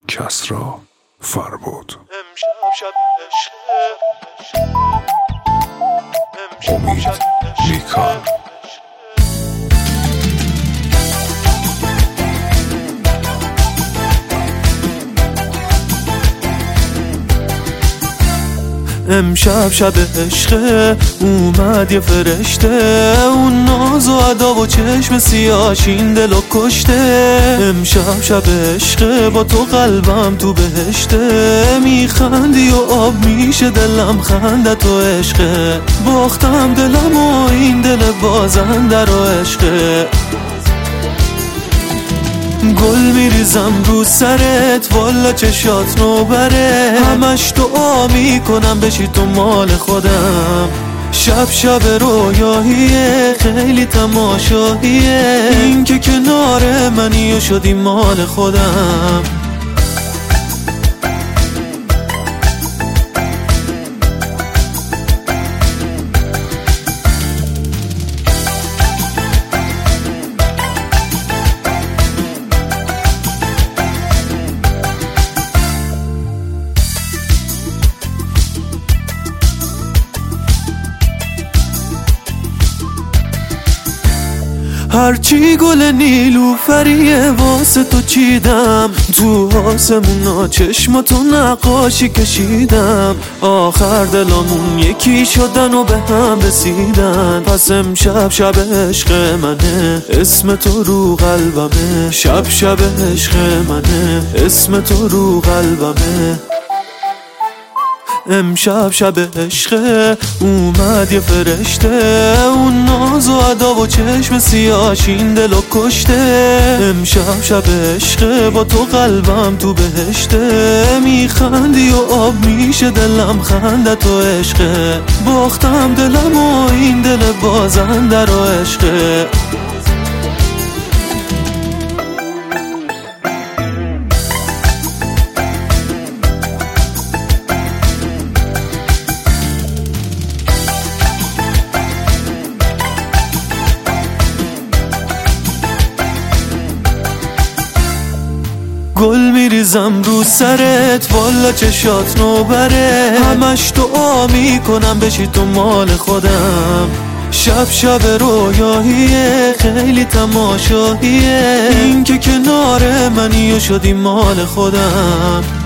کسری فربود. امید نیکان. امشب شب عشقه، اومد یه فرشته، اون ناز و ادا و چشم سیاهش این دلو کشته. امشب شب عشقه، با تو قلبم تو بهشته، میخندی و آب میشه دلم خندت و عشقه. باختم دلم و این دل بازنده رو عشقه. گل میریزم رو سرت، والا چشات نوبره، همش دعا میکنم بشی تو مال خودم. شب شب رویاهیه، خیلی تماشاییه، این که کنار منی و شدی مال خودم. هرچی گل نیلوفریه واسه تو چیدم، تو آسمونا چشماتو نقاشی کشیدم. آخر دلامون یکی شدن و به هم رسیدن، پس امشب شب عشق منه، اسم تو رو قلبمه. شب شب عشق منه، اسم تو رو قلبمه. امشب شب عشقه، اومد یه فرشته، اون ناز و ادا و چشم سیاهش این دلو کشته. امشب شب عشقه، با تو قلبم تو بهشته، میخندی و آب میشه دلم خندت و عشقه. باختم دلم و این دل بازنده رو عشقه. گل میریزم رو سرت، والا چشات نوبره، همش دعا میکنم بشی تو مال خودم. شب شب رویاهیه، خیلی تماشاییه، این که کنار منی و شدی مال خودم.